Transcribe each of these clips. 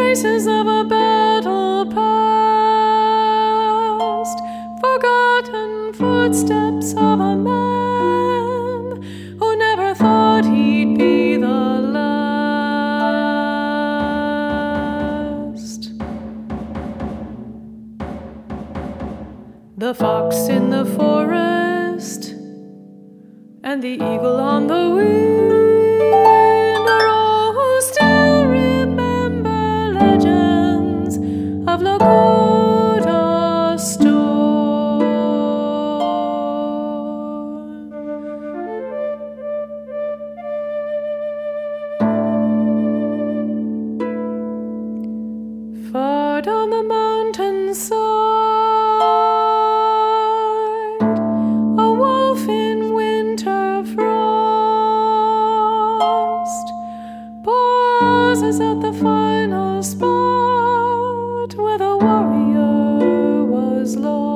traces of a battle past, forgotten footsteps of a man who never thought he'd be the last. The fox in the forest and the eagle on the wind are all who still remember legends of Lakota storm. Far down the mountainside, pauses at the final spot where the warrior was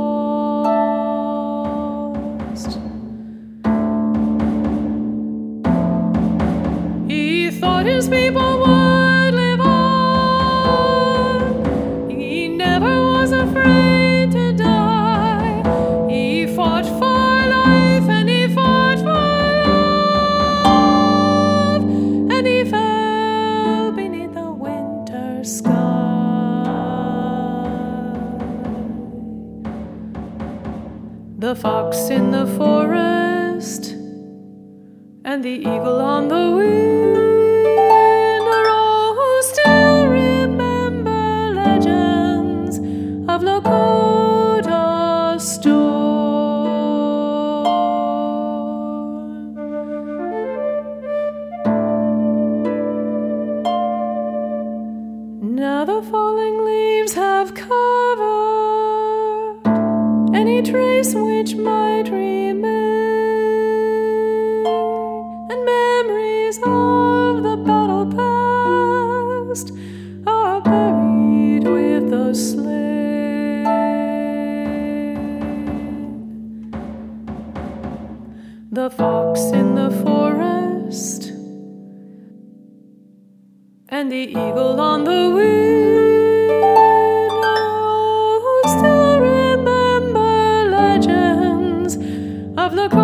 lost. He thought his people would live on. He never was afraid to die. He fought for life and he fought for love, and he fell sky. The fox in the forest and the eagle on the wind are all who still remember legends of Lakota storm. Now the falling leaves have covered any trace which might remain, and memories of the battle past are buried with the slain. The fox in the forest and the eagle on the wind are all who still remember legends of the